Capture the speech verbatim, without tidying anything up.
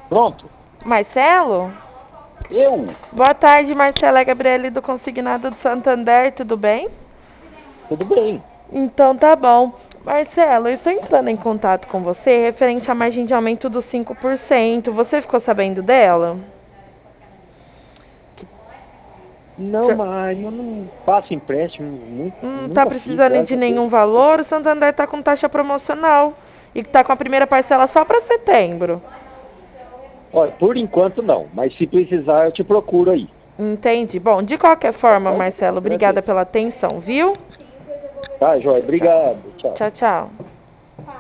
Pronto. Marcelo? Eu? Boa tarde, Marcelo. É Gabriele do Consignado do Santander, tudo bem? Tudo bem. Então tá bom. Marcelo, eu estou entrando em contato com você referente à margem de aumento dos cinco por cento. Você ficou sabendo dela? Não, Já- mas eu não faço empréstimo, nu- Não tá nunca fiz, precisando graças de a Deus. nenhum valor? O Santander tá com taxa promocional e tá com a primeira parcela só para setembro. Olha, por enquanto não, mas se precisar eu te procuro aí, Entende? Bom, de qualquer tá forma, bom? Marcelo, obrigada Agradeço. pela atenção, viu? Tá, Joia, Tchau, tchau. obrigado, tchau. Tchau, tchau.